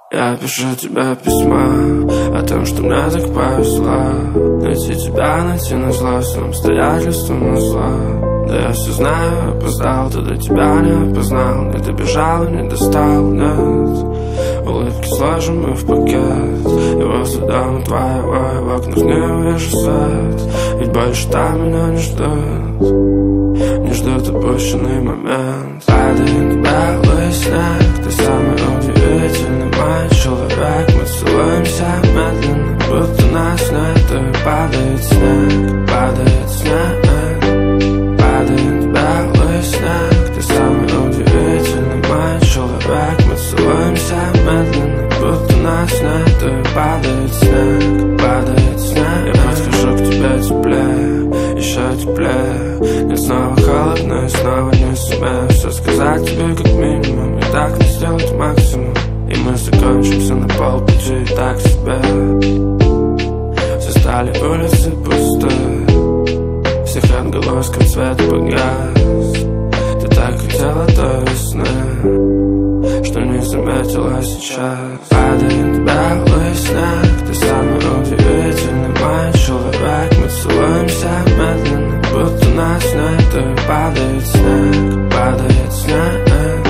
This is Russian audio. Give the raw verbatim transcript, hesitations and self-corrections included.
Я пишу тебе письма о том, что мне так повезло найти тебя, найти на зло, своим обстоятельствам на зло. Да я все знаю, опоздал, ты до тебя не опознал, не добежал, не достал, нет. Улыбки сложим мы в пакет, и возле дома твоего и в окнах не вижу свет. Ведь больше там меня не ждут, не ждут упущенный момент. Падает белый снег, ты самый удивительный мой человек. Мы целуемся медленно, будто нас нет. И падает снег, падает снег, падает белый снег. Ты самый удивительный мой человек. Мы целуемся медленно, будто нас нет. И падает снег, падает снег. Я подхожу к тебе теплее, еще теплее. Нет, снова холодно и снова не сумею все сказать тебе как минимум, и так не сделать максимум. И мы закончимся на полпути и так себе. Все стали улицы пустые, всех отголоском свет погас. Ты так хотела до весны, что не заметила сейчас. Падает белый снег, ты самый удивительный мой человек. Мы целуемся медленно, будто нас нет. И падает снег, падает снег.